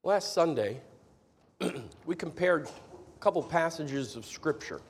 Last Sunday, we compared a couple passages of Scripture.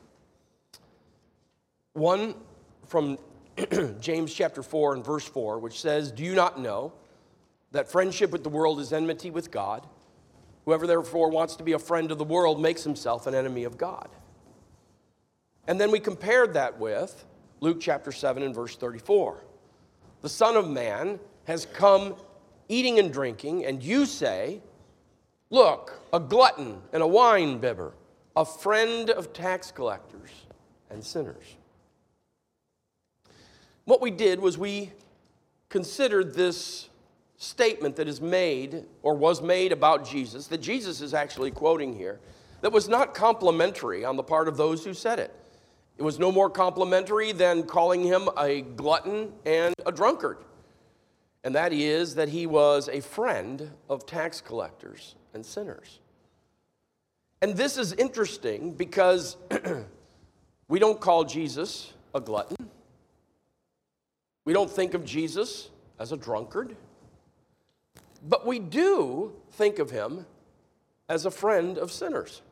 One from James chapter 4 and verse 4, which says, "Do you not know that friendship with the world is enmity with God? Whoever therefore wants to be a friend of the world makes himself an enemy of God." And then we compared that with Luke chapter 7 and verse 34. "The Son of Man has come eating and drinking, and you say, 'Look, a glutton and a wine-bibber, a friend of tax collectors and sinners.'" What we did was we considered this statement that is made or was made about Jesus, that Jesus is actually quoting here, that was not complimentary on the part of those who said it. It was no more complimentary than calling him a glutton and a drunkard. And that is that he was a friend of tax collectors and sinners. And this is interesting because we don't call Jesus a glutton. We don't think of Jesus as a drunkard. But we do think of him as a friend of sinners.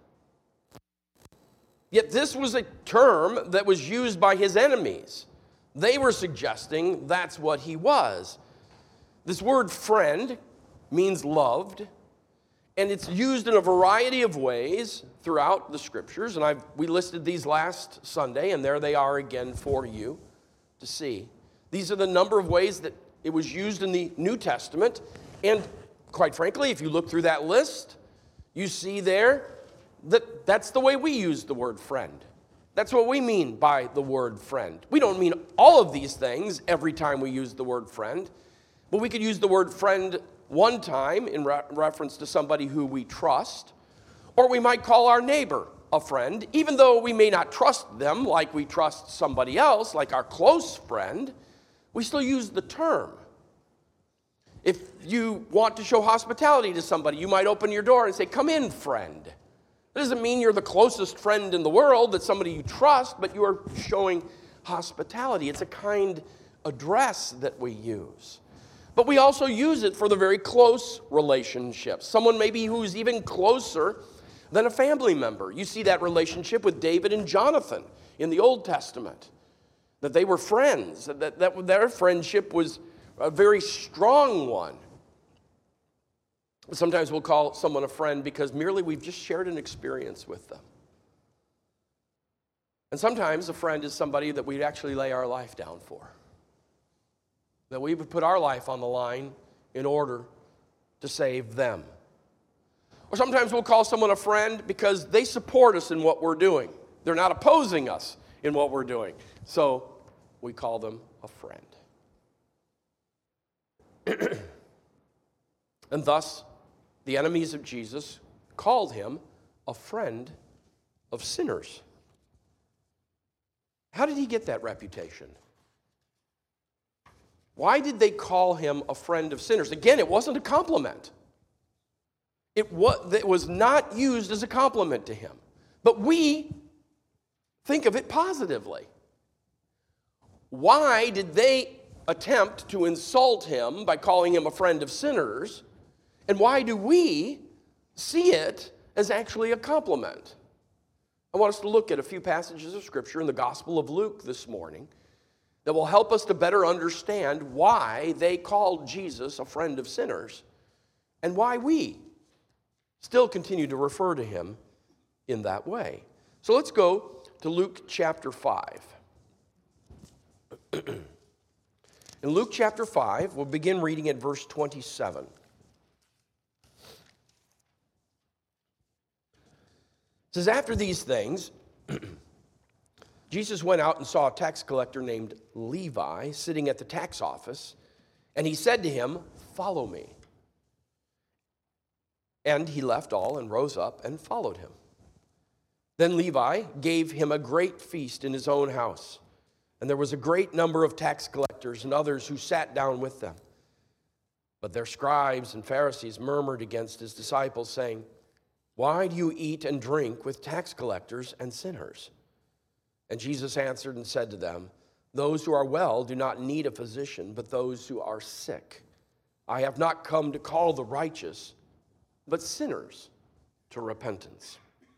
Yet this was a term that was used by his enemies. They were suggesting that's what he was. This word friend means loved, and it's used in a variety of ways throughout the Scriptures, and we listed these last Sunday, and there they are again for you to see. These are the number of ways that it was used in the New Testament, and quite frankly, if you look through that list, you see there that that's the way we use the word friend. That's what we mean by the word friend. We don't mean all of these things every time we use the word friend, but we could use the word friend one time in reference to somebody who we trust, or we might call our neighbor a friend, even though we may not trust them like we trust somebody else, like our close friend, we still use the term. If you want to show hospitality to somebody, you might open your door and say, "Come in, friend." That doesn't mean you're the closest friend in the world, that's somebody you trust, but you are showing hospitality. It's a kind address that we use. But we also use it for the very close relationships. Someone maybe who's even closer than a family member. You see that relationship with David and Jonathan in the Old Testament, that they were friends, that their friendship was a very strong one. Sometimes we'll call someone a friend because merely we've just shared an experience with them. And sometimes a friend is somebody that we'd actually lay our life down for, that we would put our life on the line in order to save them. Or sometimes we'll call someone a friend because they support us in what we're doing. They're not opposing us in what we're doing. So we call them a friend. And thus, the enemies of Jesus called him a friend of sinners. How did he get that reputation? Why did they call him a friend of sinners? Again, it wasn't a compliment. It was not used as a compliment to him. But we think of it positively. Why did they attempt to insult him by calling him a friend of sinners? And why do we see it as actually a compliment? I want us to look at a few passages of Scripture in the Gospel of Luke this morning that will help us to better understand why they called Jesus a friend of sinners and why we still continue to refer to him in that way. So let's go to Luke chapter 5. In Luke chapter 5, we'll begin reading at verse 27. It says, "After these things, Jesus went out and saw a tax collector named Levi sitting at the tax office, and he said to him, 'Follow me.' And he left all and rose up and followed him. Then Levi gave him a great feast in his own house, and there was a great number of tax collectors and others who sat down with them. But their scribes and Pharisees murmured against his disciples, saying, 'Why do you eat and drink with tax collectors and sinners?' And Jesus answered and said to them, 'Those who are well do not need a physician, but those who are sick. I have not come to call the righteous, but sinners to repentance.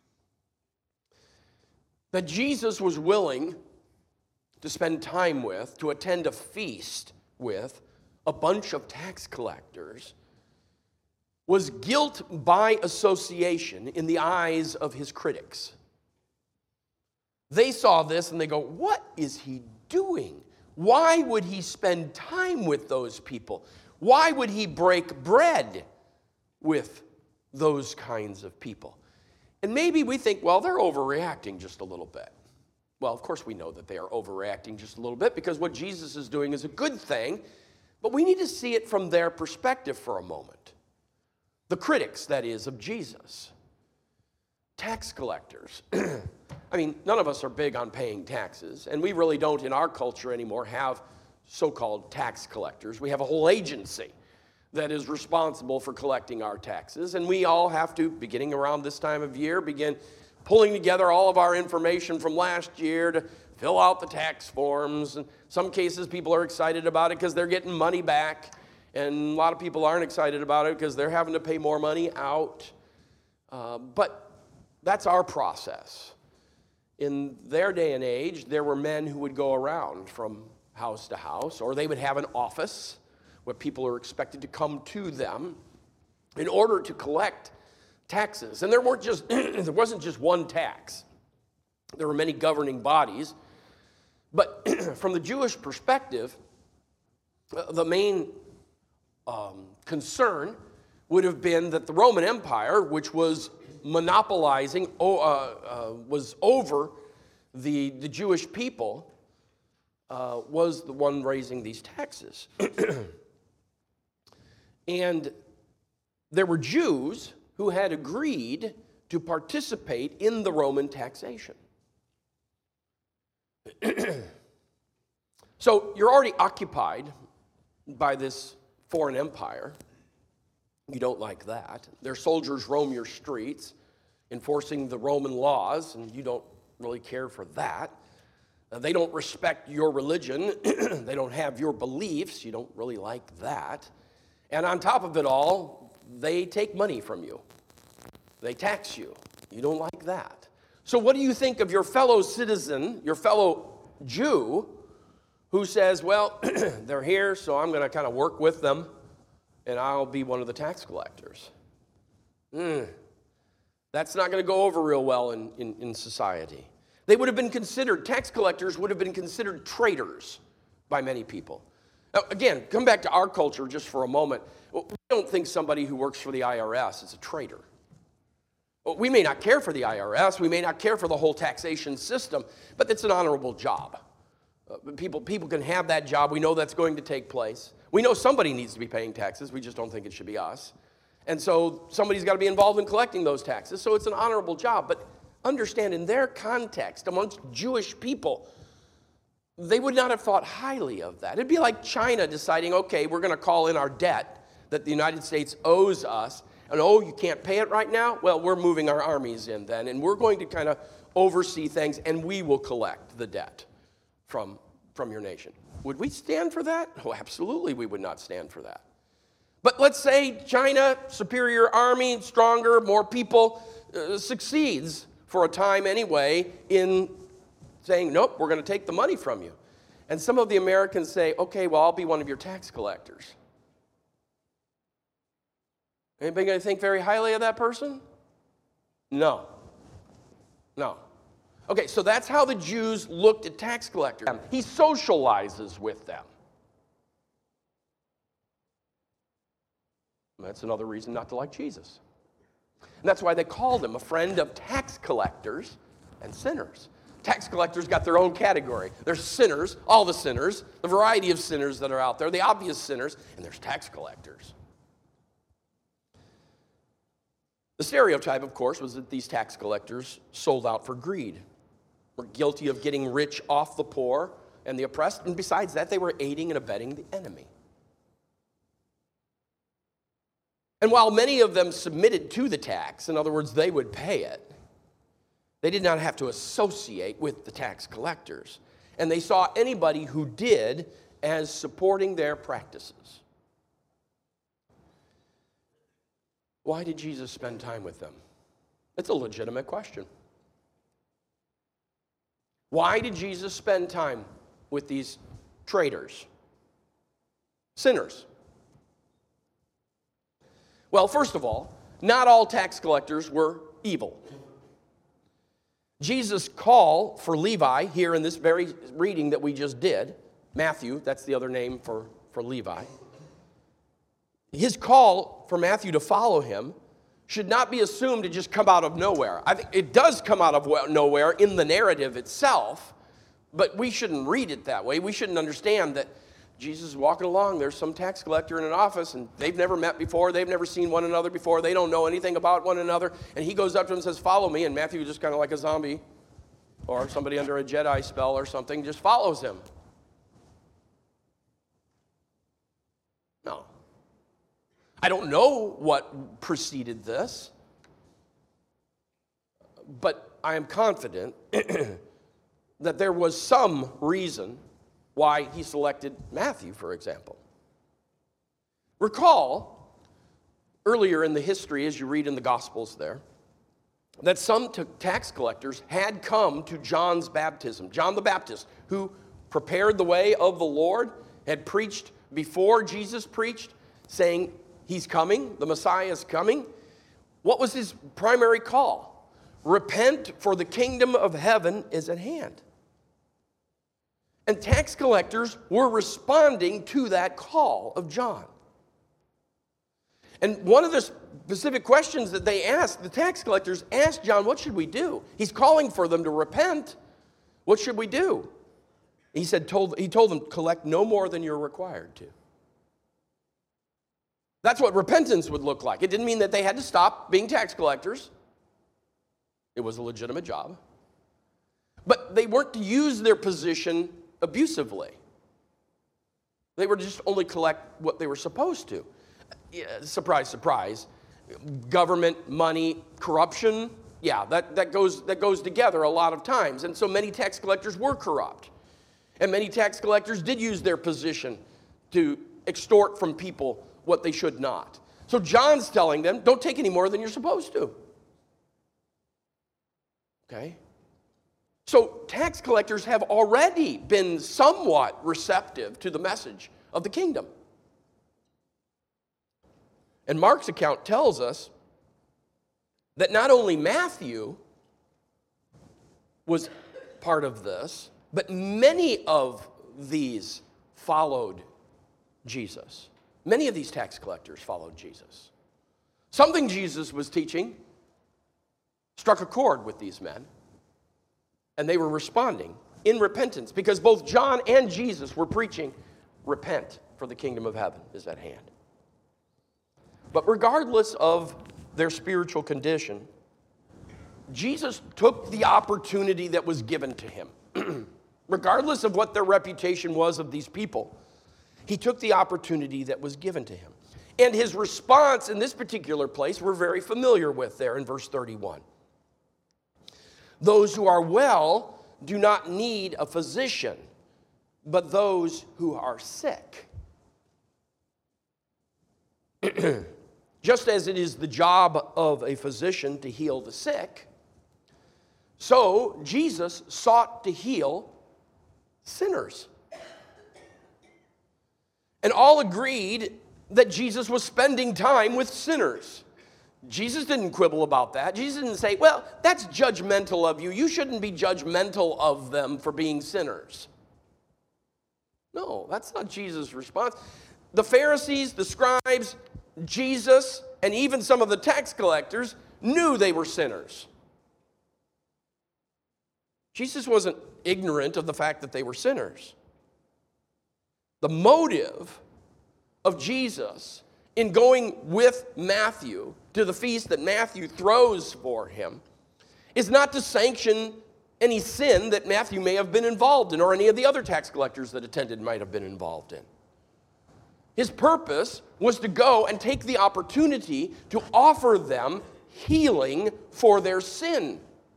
That Jesus was willing to spend time with, to attend a feast with a bunch of tax collectors was guilt by association in the eyes of his critics. They saw this and they go, what is he doing? Why would he spend time with those people? Why would he break bread with those kinds of people? And maybe we think, well, they're overreacting just a little bit. Well, of course we know that they are overreacting just a little bit because what Jesus is doing is a good thing, but we need to see it from their perspective for a moment. The critics, that is, of Jesus. Tax collectors. I mean, none of us are big on paying taxes, and we really don't in our culture anymore have so-called tax collectors. We have a whole agency that is responsible for collecting our taxes, and we all have to, beginning around this time of year, begin pulling together all of our information from last year to fill out the tax forms. In some cases, people are excited about it because they're getting money back, and a lot of people aren't excited about it because they're having to pay more money out. But that's our process. In their day and age, there were men who would go around from house to house, or they would have an office where people are expected to come to them in order to collect taxes. And there wasn't just one tax. There were many governing bodies. But from the Jewish perspective, the main concern would have been that the Roman Empire, which was monopolizing, was over the Jewish people, was the one raising these taxes. And there were Jews who had agreed to participate in the Roman taxation. So you're already occupied by this foreign empire. You don't like that. Their soldiers roam your streets, enforcing the Roman laws, and you don't really care for that. They don't respect your religion. They don't have your beliefs. You don't really like that. And on top of it all, they take money from you. They tax you. You don't like that. So what do you think of your fellow citizen, your fellow Jew, who says, well, they're here, so I'm going to kind of work with them, and I'll be one of the tax collectors? That's not going to go over real well in society. They would have been considered, tax collectors would have been considered traitors by many people. Now, again, come back to our culture just for a moment. We don't think somebody who works for the IRS is a traitor. We may not care for the IRS, we may not care for the whole taxation system, but it's an honorable job. People can have that job. We know that's going to take place. We know somebody needs to be paying taxes. We just don't think it should be us. And so somebody's got to be involved in collecting those taxes. So it's an honorable job. But understand, in their context, amongst Jewish people, they would not have thought highly of that. It'd be like China deciding, okay, we're going to call in our debt that the United States owes us. And oh, you can't pay it right now? Well, we're moving our armies in then, and we're going to kind of oversee things, and we will collect the debt from your nation. Would we stand for that? Oh, absolutely we would not stand for that. But let's say China, superior army, stronger, more people, succeeds for a time anyway in saying, nope, we're going to take the money from you. And some of the Americans say, okay, well, I'll be one of your tax collectors. Anybody going to think very highly of that person? No. No. Okay, so that's how the Jews looked at tax collectors. He socializes with them. That's another reason not to like Jesus. And that's why they called him a friend of tax collectors and sinners. Tax collectors got their own category. There's sinners, all the sinners, the variety of sinners that are out there, the obvious sinners, and there's tax collectors. The stereotype, of course, was that these tax collectors sold out for greed, were guilty of getting rich off the poor and the oppressed, and besides that, they were aiding and abetting the enemy. And while many of them submitted to the tax, in other words, they would pay it, they did not have to associate with the tax collectors. And they saw anybody who did as supporting their practices. Why did Jesus spend time with them? It's a legitimate question. Why did Jesus spend time with these traitors? Sinners. Well, first of all, not all tax collectors were evil. Jesus' call for Levi here in this very reading that we just did, Matthew, that's the other name for Levi. His call for Matthew to follow him should not be assumed to just come out of nowhere. I think it does come out of nowhere in the narrative itself, but we shouldn't read it that way. We shouldn't understand that Jesus is walking along, there's some tax collector in an office, and they've never met before, they've never seen one another before, they don't know anything about one another, and he goes up to him and says, follow me, and Matthew, just kind of like a zombie, or somebody under a Jedi spell or something, just follows him. No. I don't know what preceded this, but I am confident that there was some reason why he selected Matthew, for example. Recall, earlier in the history, as you read in the Gospels there, that some tax collectors had come to John's baptism. John the Baptist, who prepared the way of the Lord, had preached before Jesus preached, saying, he's coming, the Messiah is coming. What was his primary call? Repent, for the kingdom of heaven is at hand. And tax collectors were responding to that call of John. And one of the specific questions that they asked, the tax collectors asked John, what should we do? He's calling for them to repent. What should we do? He told them, collect no more than you're required to. That's what repentance would look like. It didn't mean that they had to stop being tax collectors. It was a legitimate job. But they weren't to use their position abusively. They were to just only collect what they were supposed to. Yeah, surprise, surprise. Government, money, corruption, yeah, that goes together a lot of times. And so many tax collectors were corrupt. And many tax collectors did use their position to extort from people what they should not. So John's telling them, don't take any more than you're supposed to. Okay? So tax collectors have already been somewhat receptive to the message of the kingdom. And Mark's account tells us that not only Matthew was part of this, but many of these followed Jesus. Many of these tax collectors followed Jesus. Something Jesus was teaching struck a chord with these men. And they were responding in repentance because both John and Jesus were preaching, repent, for the kingdom of heaven is at hand. But regardless of their spiritual condition, Jesus took the opportunity that was given to him. Regardless of what their reputation was of these people, he took the opportunity that was given to him. And his response in this particular place we're very familiar with there in verse 31. Those who are well do not need a physician, but those who are sick. Just as it is the job of a physician to heal the sick, so Jesus sought to heal sinners. And all agreed that Jesus was spending time with sinners. Jesus didn't quibble about that. Jesus didn't say, well, that's judgmental of you. You shouldn't be judgmental of them for being sinners. No, that's not Jesus' response. The Pharisees, the scribes, Jesus, and even some of the tax collectors knew they were sinners. Jesus wasn't ignorant of the fact that they were sinners. The motive of Jesus in going with Matthew to the feast that Matthew throws for him is not to sanction any sin that Matthew may have been involved in or any of the other tax collectors that attended might have been involved in. His purpose was to go and take the opportunity to offer them healing for their sin.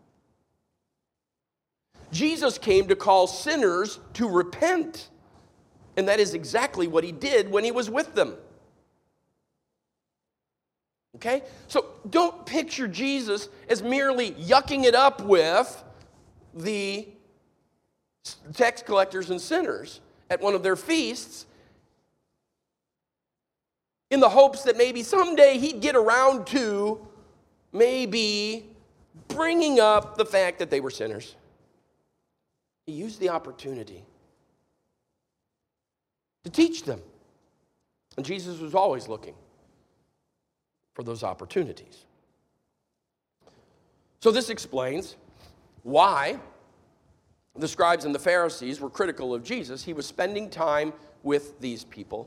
Jesus came to call sinners to repent, and that is exactly what he did when he was with them. Okay? So don't picture Jesus as merely yucking it up with the tax collectors and sinners at one of their feasts in the hopes that maybe someday he'd get around to maybe bringing up the fact that they were sinners. He used the opportunity to teach them. And Jesus was always looking for those opportunities. So this explains why the scribes and the Pharisees were critical of Jesus. He was spending time with these people.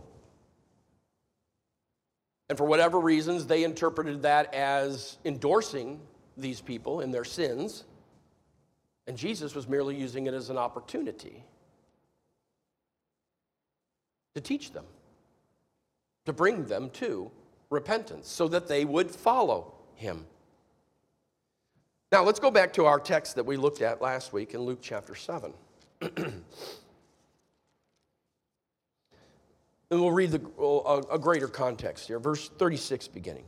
And for whatever reasons, they interpreted that as endorsing these people in their sins. And Jesus was merely using it as an opportunity to teach them, to bring them to repentance so that they would follow him. Now, let's go back to our text that we looked at last week in Luke chapter 7. And we'll read a greater context here, verse 36 beginning.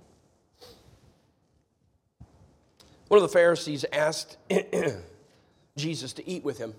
One of the Pharisees asked Jesus to eat with him.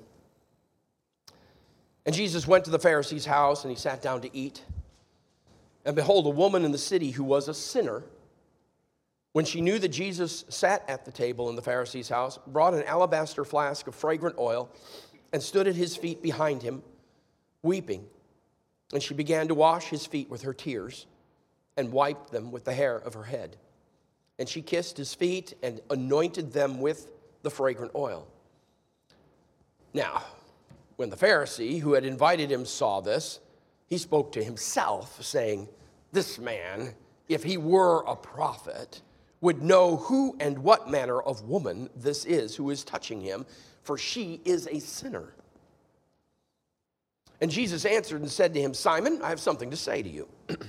And Jesus went to the Pharisee's house, and he sat down to eat. And behold, a woman in the city who was a sinner, when she knew that Jesus sat at the table in the Pharisee's house, brought an alabaster flask of fragrant oil and stood at his feet behind him, weeping. And she began to wash his feet with her tears and wiped them with the hair of her head. And she kissed his feet and anointed them with the fragrant oil. Now, when the Pharisee who had invited him saw this, he spoke to himself, saying, "This man, if he were a prophet, would know who and what manner of woman this is who is touching him, for she is a sinner." And Jesus answered and said to him, "Simon, I have something to say to you."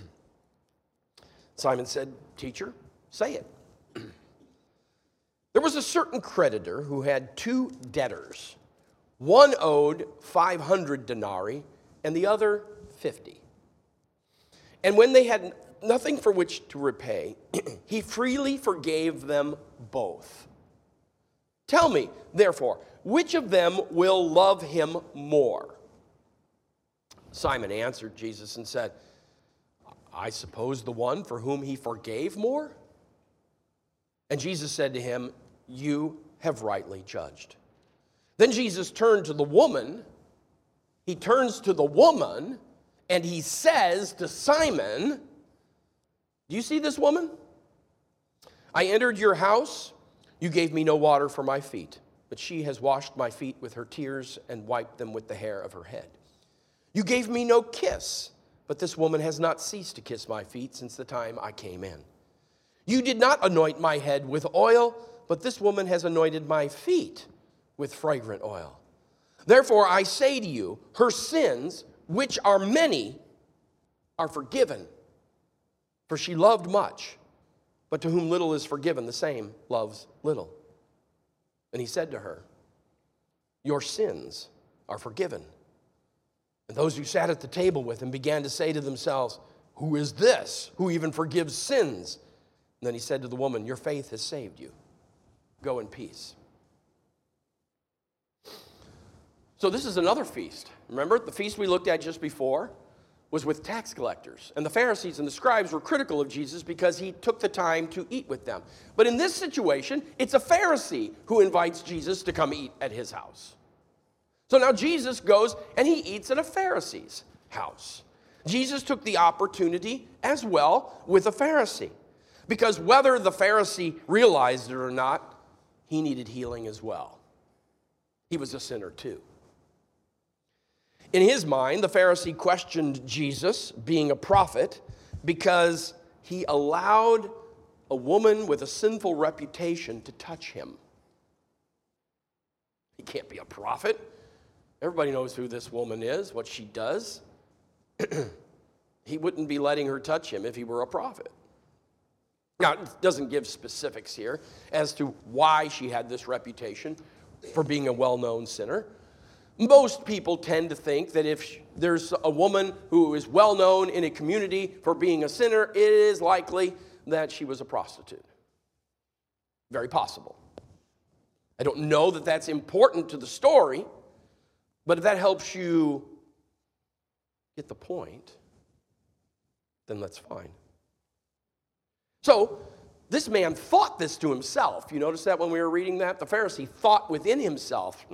Simon said, "Teacher, say it." There was a certain creditor who had two debtors. One owed 500 denarii and the other 50. And when they had nothing for which to repay, he freely forgave them both. Tell me, therefore, which of them will love him more? Simon answered Jesus and said, "I suppose the one for whom he forgave more." And Jesus said to him, "You have rightly judged." Then Jesus turned to the woman. He turns to the woman and he says to Simon, "Do you see this woman? I entered your house. You gave me no water for my feet, but she has washed my feet with her tears and wiped them with the hair of her head. You gave me no kiss, but this woman has not ceased to kiss my feet since the time I came in. You did not anoint my head with oil, but this woman has anointed my feet with fragrant oil. Therefore I say to you, her sins, which are many, are forgiven. For she loved much, but to whom little is forgiven, the same loves little." And he said to her, "Your sins are forgiven." And those who sat at the table with him began to say to themselves, "Who is this who even forgives sins?" And then he said to the woman, "Your faith has saved you. Go in peace." So this is another feast. Remember, the feast we looked at just before was with tax collectors. And the Pharisees and the scribes were critical of Jesus because he took the time to eat with them. But in this situation, it's a Pharisee who invites Jesus to come eat at his house. So now Jesus goes and he eats at a Pharisee's house. Jesus took the opportunity as well with a Pharisee, because whether the Pharisee realized it or not, he needed healing as well. He was a sinner too. In his mind, the Pharisee questioned Jesus being a prophet because he allowed a woman with a sinful reputation to touch him. He can't be a prophet. Everybody knows who this woman is, what she does. He wouldn't be letting her touch him if he were a prophet. Now, it doesn't give specifics here as to why she had this reputation for being a well-known sinner. Most people tend to think that if there's a woman who is well-known in a community for being a sinner, it is likely that she was a prostitute. Very possible. I don't know that that's important to the story, but if that helps you get the point, then that's fine. So, this man thought this to himself. You notice that when we were reading that? The Pharisee thought within himself.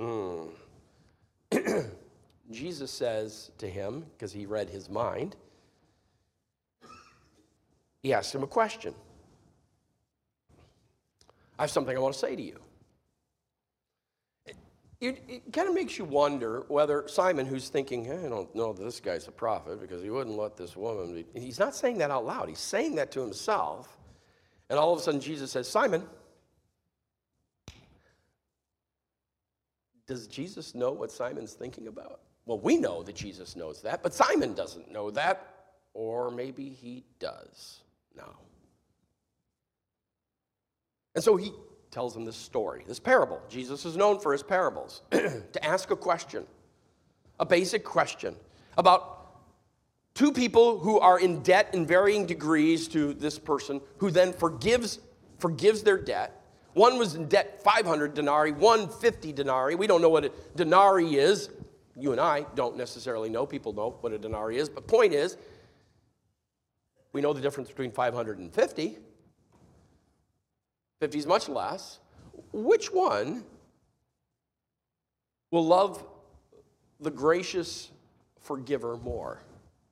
Jesus says to him, because he read his mind, he asked him a question. I have something I want to say to you. It kind of makes you wonder whether Simon, who's thinking, I don't know that this guy's a prophet because he wouldn't let this woman be. He's not saying that out loud. He's saying that to himself. And all of a sudden Jesus says, Simon, does Jesus know what Simon's thinking about? Well, we know that Jesus knows that, but Simon doesn't know that. Or maybe he does now. And so he tells him this story, this parable. Jesus is known for his parables. To ask a question, a basic question about two people who are in debt in varying degrees to this person who then forgives their debt. One was in debt 500 denarii, one 50 denarii. We don't know what a denarii is. You and I don't necessarily know. People know what a denarii is. But point is, we know the difference between 500 and 50. 50 is much less. Which one will love the gracious forgiver more?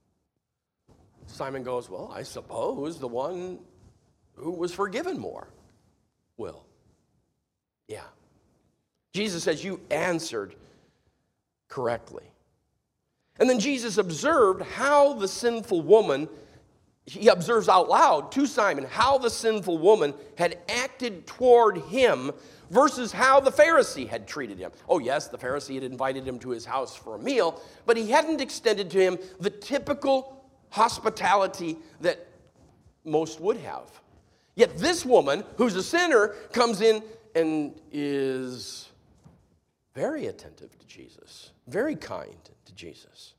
Simon goes, well, I suppose the one who was forgiven more will. Yeah. Jesus says, you answered correctly. And then Jesus observed how the sinful woman, he observes out loud to Simon how the sinful woman had acted toward him versus how the Pharisee had treated him. Oh, yes, the Pharisee had invited him to his house for a meal, but he hadn't extended to him the typical hospitality that most would have. Yet this woman, who's a sinner, comes in and is very attentive to Jesus, very kind to Jesus.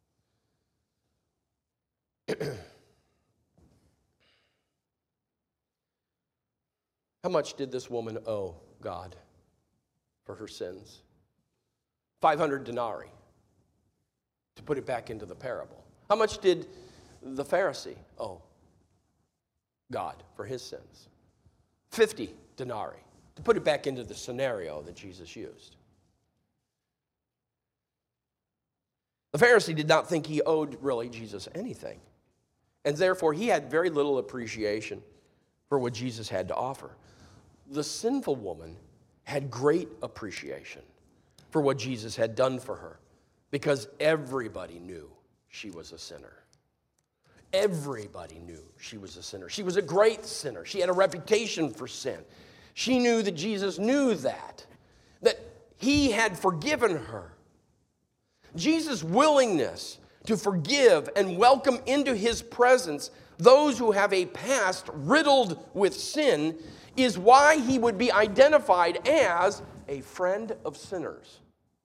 How much did this woman owe God for her sins? 500 denarii, to put it back into the parable. How much did the Pharisee owe God for his sins? 50 denarii, to put it back into the scenario that Jesus used. The Pharisee did not think he owed really Jesus anything, and therefore he had very little appreciation for what Jesus had to offer. The sinful woman had great appreciation for what Jesus had done for her because everybody knew she was a sinner. Everybody knew she was a sinner. She was a great sinner. She had a reputation for sin. She knew that Jesus knew that he had forgiven her. Jesus' willingness to forgive and welcome into his presence those who have a past riddled with sin is why he would be identified as a friend of sinners.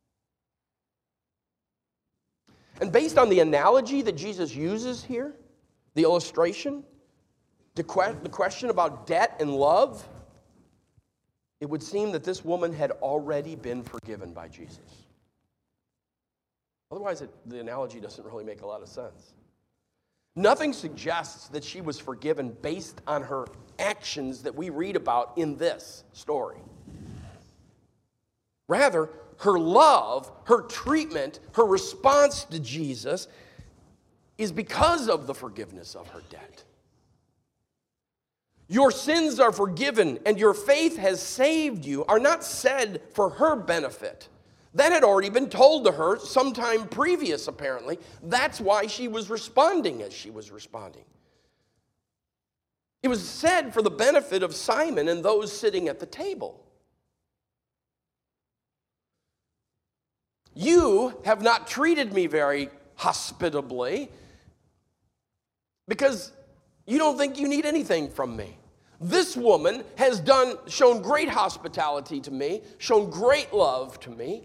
And based on the analogy that Jesus uses here, the illustration, the question about debt and love, it would seem that this woman had already been forgiven by Jesus. Otherwise, the analogy doesn't really make a lot of sense. Nothing suggests that she was forgiven based on her actions that we read about in this story. Rather, her love, her treatment, her response to Jesus is because of the forgiveness of her debt. Your sins are forgiven and your faith has saved you are not said for her benefit. That had already been told to her sometime previous, apparently. That's why she was responding as she was responding. It was said for the benefit of Simon and those sitting at the table. You have not treated me very hospitably because you don't think you need anything from me. This woman has shown great hospitality to me, shown great love to me,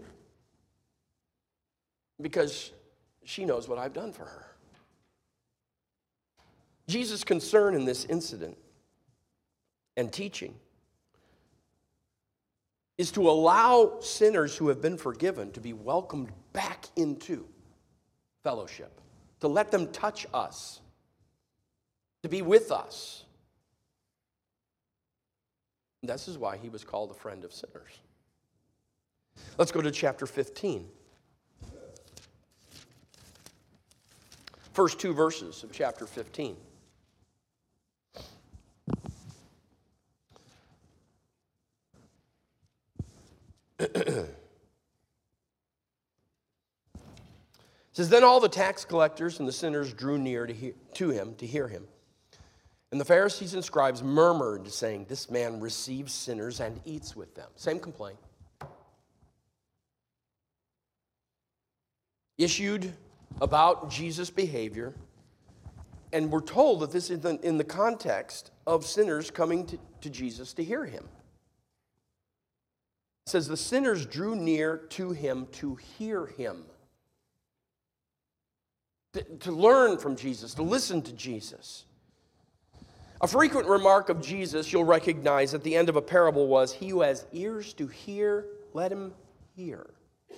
because she knows what I've done for her. Jesus' concern in this incident and teaching is to allow sinners who have been forgiven to be welcomed back into fellowship, to let them touch us, to be with us. And this is why he was called a friend of sinners. Let's go to chapter 15. First two verses of chapter 15. It says, then all the tax collectors and the sinners drew near to him to hear him. And the Pharisees and scribes murmured, saying, this man receives sinners and eats with them. Same complaint. Issued about Jesus' behavior, and we're told that this is in the context of sinners coming to Jesus to hear him. It says the sinners drew near to him to hear him, to learn from Jesus, to listen to Jesus. A frequent remark of Jesus you'll recognize at the end of a parable was, he who has ears to hear, let him hear.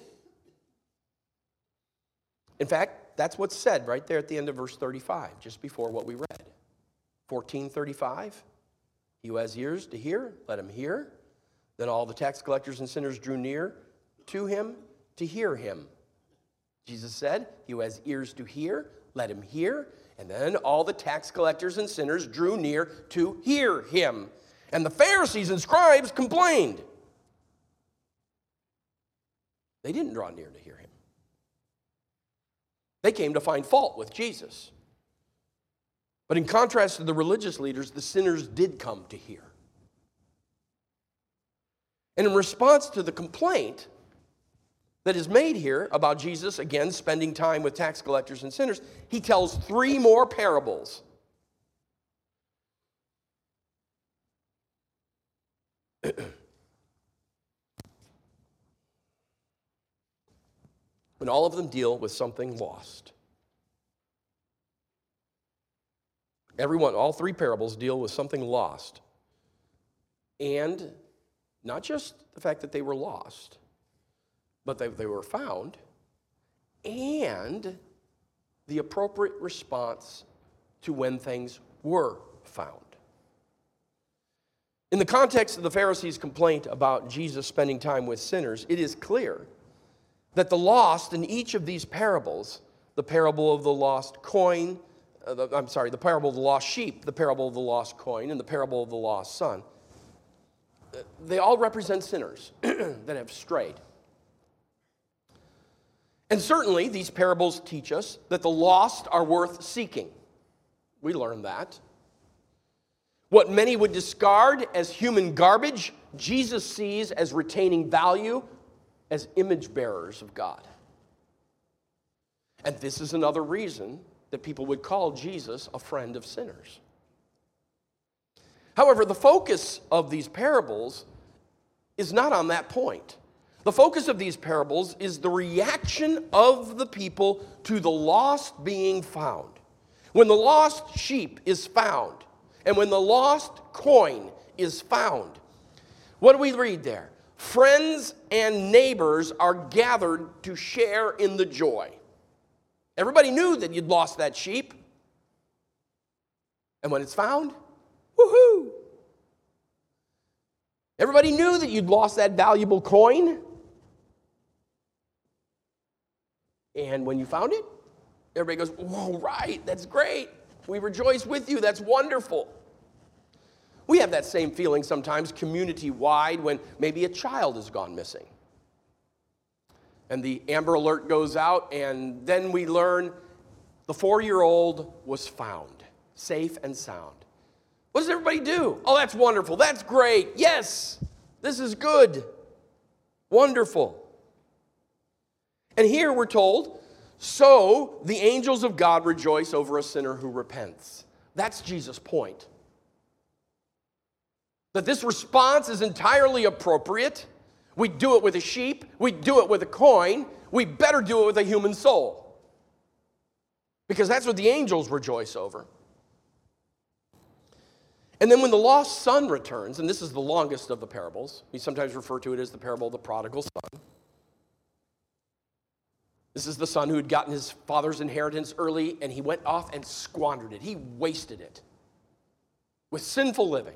In fact, that's what's said right there at the end of verse 35, just before what we read. 14:35, he who has ears to hear, let him hear. Then all the tax collectors and sinners drew near to him to hear him. Jesus said, he who has ears to hear, let him hear. And then all the tax collectors and sinners drew near to hear him. And the Pharisees and scribes complained. They didn't draw near to hear him. They came to find fault with Jesus. But in contrast to the religious leaders, the sinners did come to hear. And in response to the complaint that is made here about Jesus, again, spending time with tax collectors and sinners, he tells three more parables. And all of them deal with something lost. All three parables deal with something lost. And not just the fact that they were lost, but they were found, and the appropriate response to when things were found. In the context of the Pharisees' complaint about Jesus spending time with sinners, it is clear that the lost in each of these parables, the parable of the lost coin, the parable of the lost sheep, the parable of the lost coin, and the parable of the lost son, they all represent sinners that have strayed. And certainly, these parables teach us that the lost are worth seeking. We learn that. What many would discard as human garbage, Jesus sees as retaining value as image bearers of God. And this is another reason that people would call Jesus a friend of sinners. However, the focus of these parables is not on that point. The focus of these parables is the reaction of the people to the lost being found. When the lost sheep is found, and when the lost coin is found, what do we read there? Friends and neighbors are gathered to share in the joy. Everybody knew that you'd lost that sheep. And when it's found, woohoo! Everybody knew that you'd lost that valuable coin. And when you found it, everybody goes, whoa, right, that's great. We rejoice with you, that's wonderful. We have that same feeling sometimes community-wide when maybe a child has gone missing. And the Amber Alert goes out, and then we learn the 4-year-old was found, safe and sound. What does everybody do? Oh, that's wonderful. That's great. Yes, this is good. Wonderful. And here we're told, so the angels of God rejoice over a sinner who repents. That's Jesus' point. That this response is entirely appropriate. We do it with a sheep. We do it with a coin. We better do it with a human soul. Because that's what the angels rejoice over. And then when the lost son returns, and this is the longest of the parables, we sometimes refer to it as the parable of the prodigal son. This is the son who had gotten his father's inheritance early, and he went off and squandered it. He wasted it with sinful living.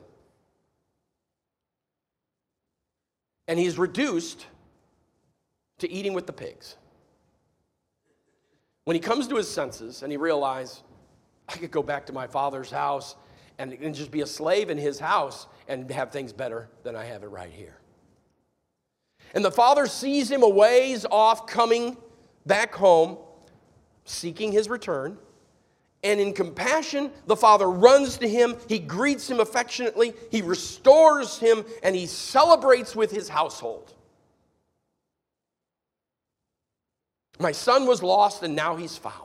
And he's reduced to eating with the pigs. When he comes to his senses and he realizes, I could go back to my father's house and just be a slave in his house and have things better than I have it right here. And the father sees him a ways off coming back home, seeking his return. And in compassion, the father runs to him, he greets him affectionately, he restores him, and he celebrates with his household. My son was lost, and now he's found.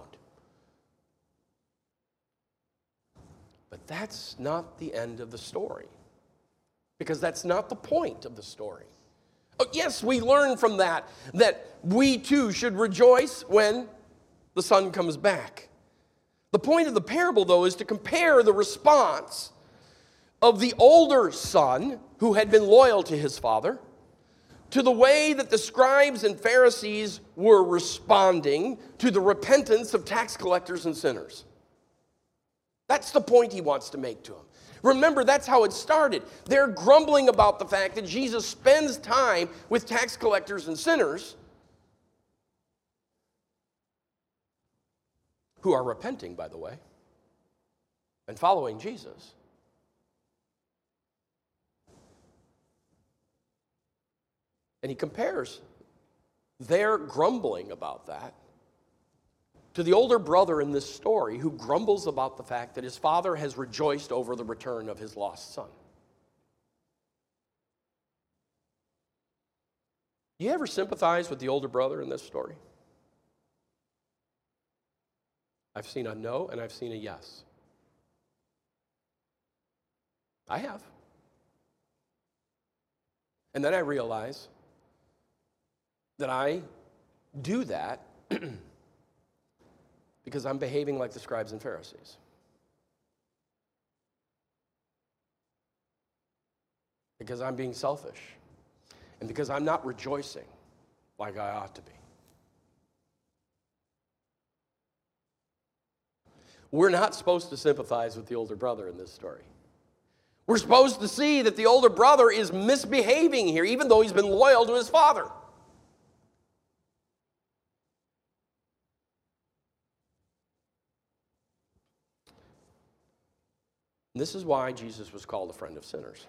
But that's not the end of the story, because that's not the point of the story. Oh, yes, we learn from that we too should rejoice when the son comes back. The point of the parable, though, is to compare the response of the older son, who had been loyal to his father, to the way that the scribes and Pharisees were responding to the repentance of tax collectors and sinners. That's the point he wants to make to them. Remember, that's how it started. They're grumbling about the fact that Jesus spends time with tax collectors and sinners who are repenting, by the way, and following Jesus. And he compares their grumbling about that to the older brother in this story who grumbles about the fact that his father has rejoiced over the return of his lost son. Do you ever sympathize with the older brother in this story? I've seen a no and I've seen a yes. I have. And then I realize that I do that because I'm behaving like the scribes and Pharisees. Because I'm being selfish. And because I'm not rejoicing like I ought to be. We're not supposed to sympathize with the older brother in this story. We're supposed to see that the older brother is misbehaving here, even though he's been loyal to his father. This is why Jesus was called a friend of sinners.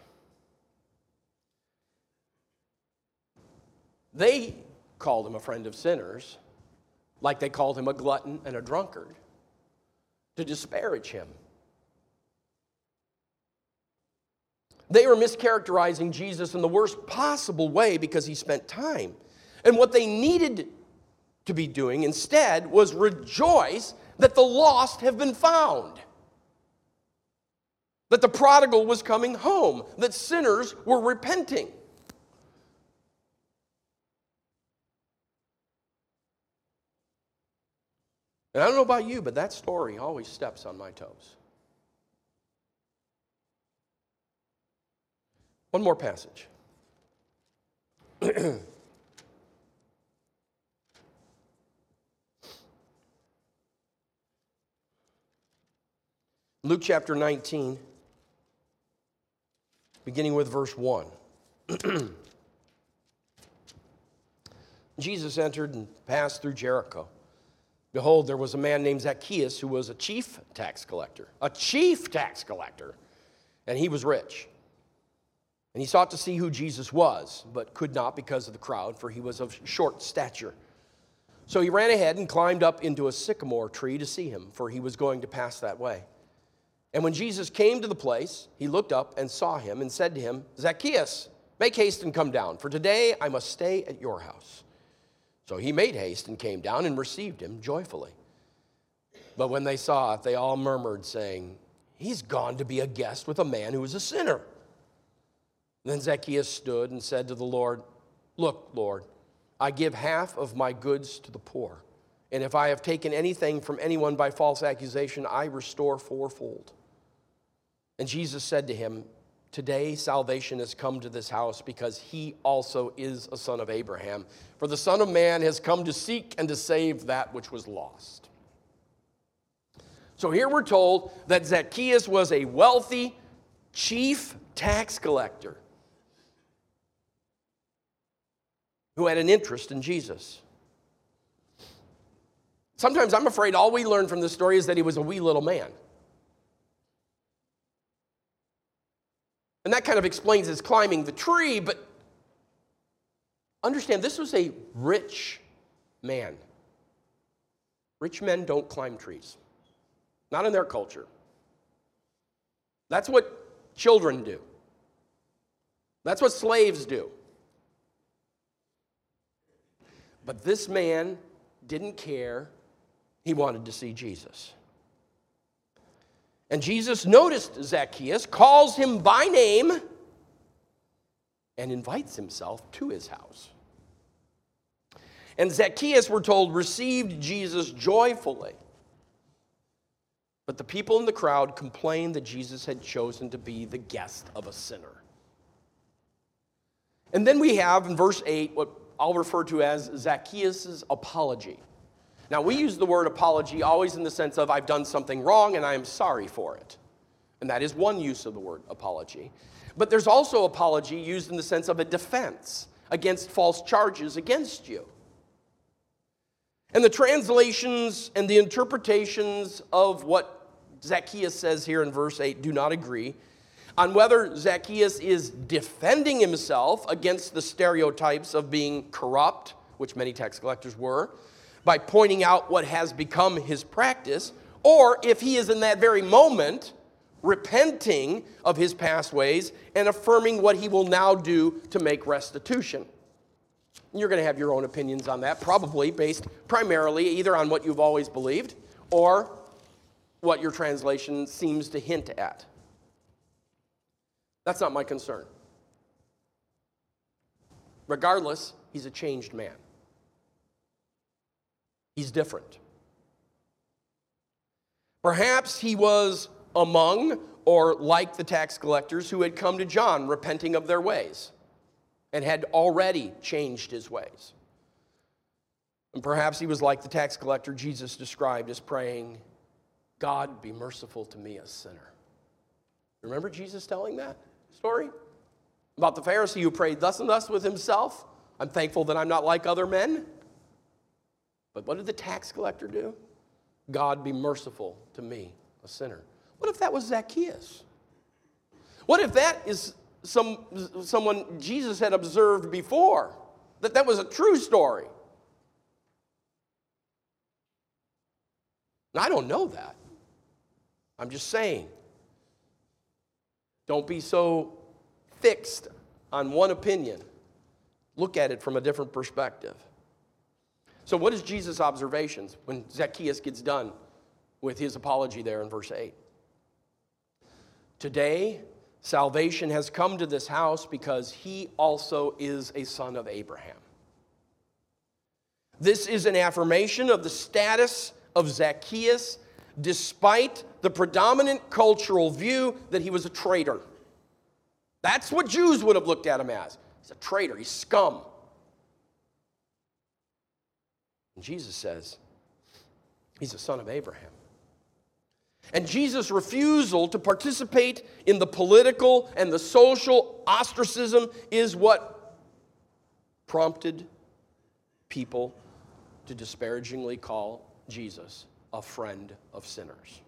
They called him a friend of sinners like they called him a glutton and a drunkard to disparage him. They were mischaracterizing Jesus in the worst possible way because he spent time. And what they needed to be doing instead was rejoice that the lost have been found. That the prodigal was coming home, that sinners were repenting. And I don't know about you, but that story always steps on my toes. One more passage. Luke chapter 19. Beginning with verse 1. Jesus entered and passed through Jericho. Behold, there was a man named Zacchaeus who was a chief tax collector. A chief tax collector. And he was rich. And he sought to see who Jesus was, but could not because of the crowd, for he was of short stature. So he ran ahead and climbed up into a sycamore tree to see him, for he was going to pass that way. And when Jesus came to the place, he looked up and saw him and said to him, Zacchaeus, make haste and come down, for today I must stay at your house. So he made haste and came down and received him joyfully. But when they saw it, they all murmured, saying, he's gone to be a guest with a man who is a sinner. Then Zacchaeus stood and said to the Lord, look, Lord, I give half of my goods to the poor. And if I have taken anything from anyone by false accusation, I restore fourfold. And Jesus said to him, "Today salvation has come to this house because he also is a son of Abraham. For the Son of Man has come to seek and to save that which was lost." So here we're told that Zacchaeus was a wealthy chief tax collector who had an interest in Jesus. Sometimes I'm afraid all we learn from this story is that he was a wee little man. And that kind of explains his climbing the tree, but understand this was a rich man. Rich men don't climb trees. Not in their culture. That's what children do. That's what slaves do. But this man didn't care. He wanted to see Jesus. And Jesus noticed Zacchaeus, calls him by name, and invites himself to his house. And Zacchaeus, we're told, received Jesus joyfully. But the people in the crowd complained that Jesus had chosen to be the guest of a sinner. And then we have in verse 8 what I'll refer to as Zacchaeus' apology. Now, we use the word apology always in the sense of I've done something wrong and I am sorry for it. And that is one use of the word apology. But there's also apology used in the sense of a defense against false charges against you. And the translations and the interpretations of what Zacchaeus says here in verse 8 do not agree on whether Zacchaeus is defending himself against the stereotypes of being corrupt, which many tax collectors were, by pointing out what has become his practice, or if he is in that very moment repenting of his past ways and affirming what he will now do to make restitution. You're going to have your own opinions on that, probably based primarily either on what you've always believed or what your translation seems to hint at. That's not my concern. Regardless, he's a changed man. He's different. Perhaps he was among or like the tax collectors who had come to John repenting of their ways and had already changed his ways. And perhaps he was like the tax collector Jesus described as praying, "God, be merciful to me, a sinner." Remember Jesus telling that story? About the Pharisee who prayed thus and thus with himself, "I'm thankful that I'm not like other men." But what did the tax collector do? "God, be merciful to me, a sinner." What if that was Zacchaeus? What if that is someone Jesus had observed before? That was a true story? Now, I don't know that. I'm just saying. Don't be so fixed on one opinion. Look at it from a different perspective. So what is Jesus' observations when Zacchaeus gets done with his apology there in verse 8? "Today, salvation has come to this house because he also is a son of Abraham." This is an affirmation of the status of Zacchaeus despite the predominant cultural view that he was a traitor. That's what Jews would have looked at him as. He's a traitor, he's scum. And Jesus says, he's a son of Abraham. And Jesus' refusal to participate in the political and the social ostracism is what prompted people to disparagingly call Jesus a friend of sinners.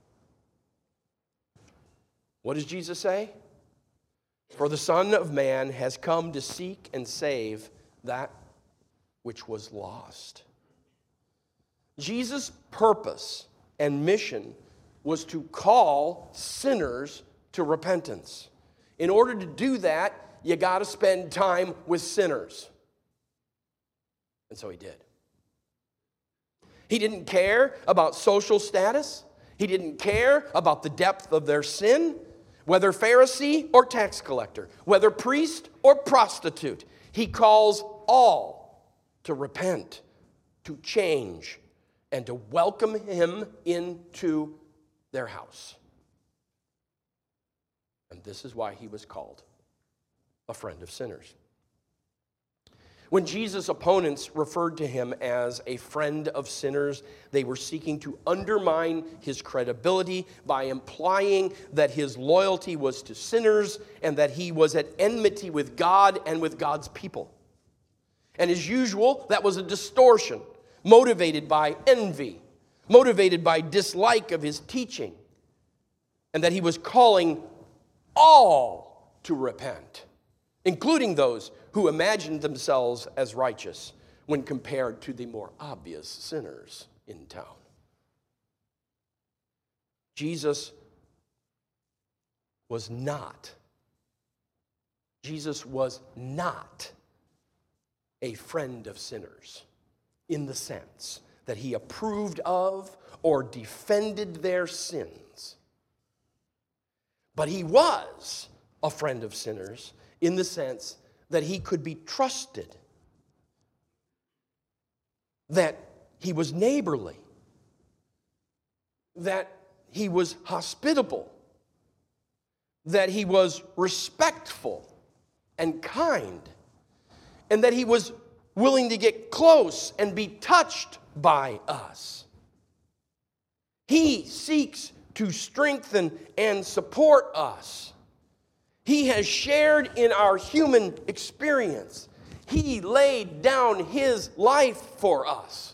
What does Jesus say? "For the Son of Man has come to seek and save that which was lost." Jesus' purpose and mission was to call sinners to repentance. In order to do that, you got to spend time with sinners. And so he did. He didn't care about social status. He didn't care about the depth of their sin, whether Pharisee or tax collector, whether priest or prostitute. He calls all to repent, to change, and to welcome him into their house. And this is why he was called a friend of sinners. When Jesus' opponents referred to him as a friend of sinners, they were seeking to undermine his credibility by implying that his loyalty was to sinners and that he was at enmity with God and with God's people. And as usual, that was a distortion, motivated by envy, motivated by dislike of his teaching, and that he was calling all to repent, including those who imagined themselves as righteous when compared to the more obvious sinners in town. Jesus was not a friend of sinners in the sense that he approved of or defended their sins. But he was a friend of sinners in the sense that he could be trusted, that he was neighborly, that he was hospitable, that he was respectful and kind, and that he was willing to get close and be touched by us. He seeks to strengthen and support us. He has shared in our human experience. He laid down his life for us.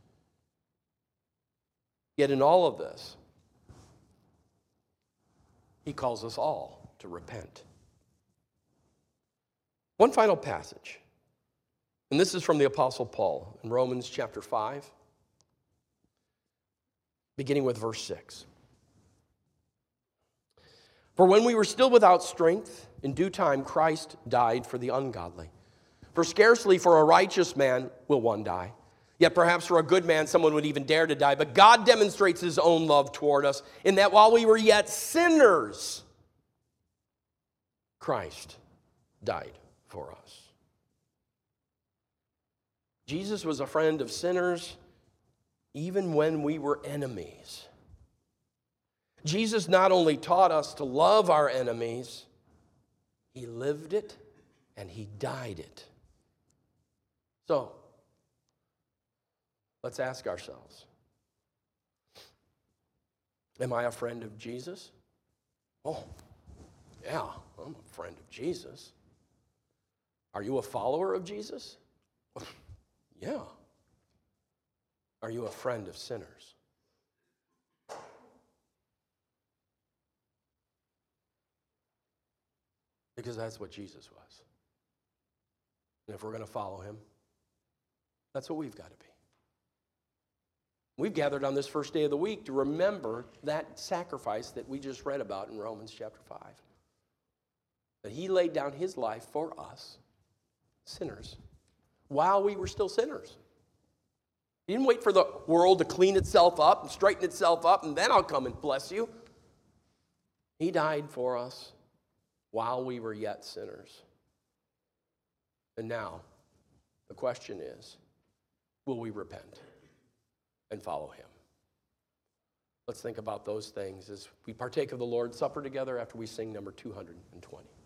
Yet in all of this, he calls us all to repent. One final passage, and this is from the Apostle Paul in Romans chapter 5, beginning with verse 6. For when we were still without strength, in due time Christ died for the ungodly. For scarcely for a righteous man will one die. Yet perhaps for a good man someone would even dare to die. But God demonstrates his own love toward us in that while we were yet sinners, Christ died for us. Jesus was a friend of sinners even when we were enemies. Jesus not only taught us to love our enemies, he lived it and he died it. So, let's ask ourselves, am I a friend of Jesus? Oh, yeah, I'm a friend of Jesus. Are you a follower of Jesus? Yeah. Are you a friend of sinners? Because that's what Jesus was. And if we're going to follow him, that's what we've got to be. We've gathered on this first day of the week to remember that sacrifice that we just read about in Romans chapter 5. That he laid down his life for us, sinners, while we were still sinners. He didn't wait for the world to clean itself up and straighten itself up, and then I'll come and bless you. He died for us while we were yet sinners. And now, the question is, will we repent and follow him? Let's think about those things as we partake of the Lord's Supper together after we sing number 220.